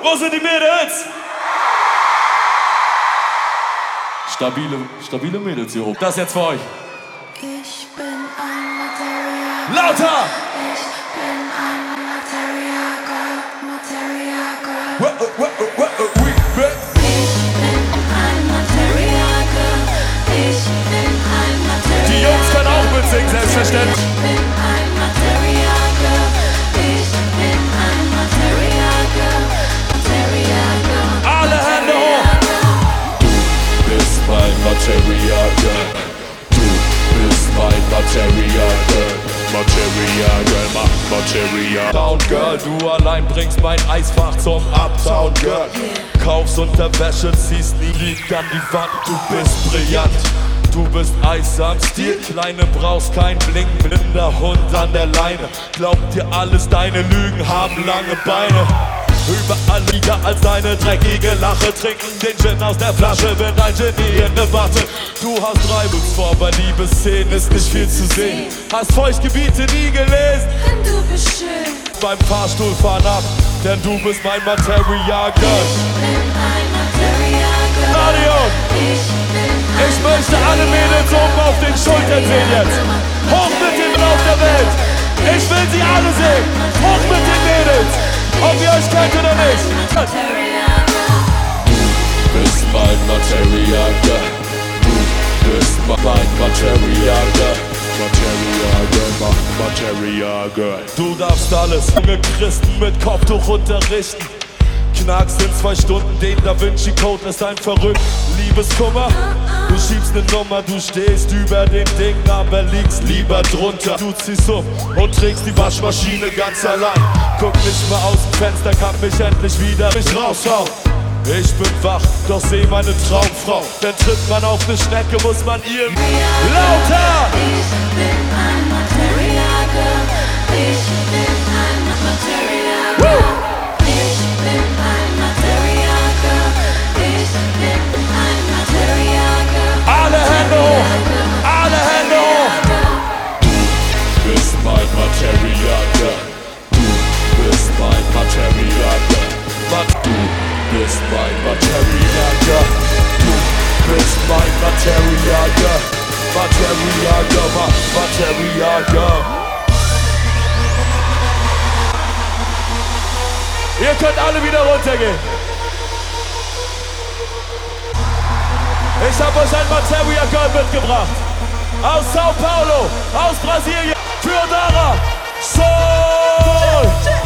Wo sind die Mädels? Stabile Mädels hier oben. Das jetzt für euch. Ich bin ein Material. Lauter! Ich bin ein Material Girl, Material Girl. Ich bin ein Material Girl. Ich bin ein Material Girl. Die Jungs können auch mitsingen, selbstverständlich. Ich bin ein Material Girl. Ich bin ein Material Girl, Material Girl. Alle Hände hoch! Du bist mein Material Girl. Du bist mein Material Girl. Material Girl, Material Down Girl, du allein bringst mein Eisfach zum Uptown Girl. Kaufst Unterwäsche, ziehst nie liegt an die Wand. Du bist brillant, du bist Eis am Stiel. Kleine brauchst kein Bling, blinder Hund an der Leine. Glaubt dir alles, deine Lügen haben lange Beine. Überall lieder als deine dreckige Lache. Trinken den Gin aus der Flasche, bin ein Genie in der Watte. Du hast Reibungsvor, bei Liebesszenen ist nicht viel zu sehen. Hast Feuchtgebiete nie gelesen, Denn du bist schön. beim Fahrstuhl fahren ab, denn du bist mein Material Girl. Ich bin ein Material Girl. Radio! Ich möchte alle Mädels oben auf den Schultern sehen jetzt. Hoch mit den auf der Welt. Ich will sie alle sehen. Hoch mit den Mädels. Ob ihr euch kennt oder nicht. Du bist mein Material Girl. Du bist mein Material Girl. Material Girl. Du darfst alles. Junge Christen mit Kopftuch unterrichten. Knackst in 2 Stunden den Da Vinci Code, lässt ein verrückt. Liebeskummer, du schiebst ne Nummer, du stehst über dem Ding, aber liegst lieber drunter. Du ziehst um und trägst die Waschmaschine ganz allein. Guck nicht mehr aus dem Fenster, kann mich endlich wieder raushauen. Ich bin wach, doch seh meine Traumfrau. Denn tritt man auf ne Schnecke, muss man ihr lauter! Ich bin ein Material Girl. Ich bin ein Material Girl. Ich bin ein Material Girl. Ich bin ein Material Girl. Alle Hände hoch! Alle Hände hoch! Du bist mein Material Girl. Du bist mein Material Girl. Du bist mein Material Girl. Du bist mein Material Girl. Material Girl, Material Girl. Ihr könnt alle wieder runtergehen. Ich hab euch ein Material Girl mitgebracht. Aus Sao Paulo, aus Brasilien. Für Dara. Soul.